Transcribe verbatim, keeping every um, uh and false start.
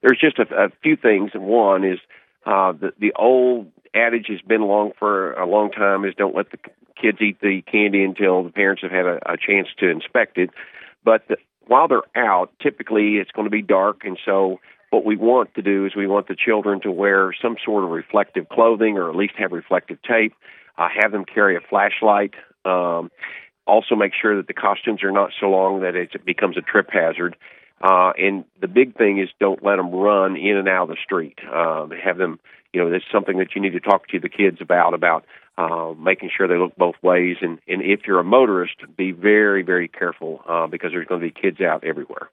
there's just a, a few things. One is uh, the the old adage has been along for a long time is don't let the kids eat the candy until the parents have had a, a chance to inspect it. But the, while they're out, typically it's going to be dark, and so what we want to do is we want the children to wear some sort of reflective clothing or at least have reflective tape, uh, have them carry a flashlight, um, also make sure that the costumes are not so long that it becomes a trip hazard. Uh, and the big thing is don't let them run in and out of the street. Uh, have them, you know, that's something that you need to talk to the kids about, about uh, making sure they look both ways. And, and if you're a motorist, be very, very careful uh, because there's going to be kids out everywhere.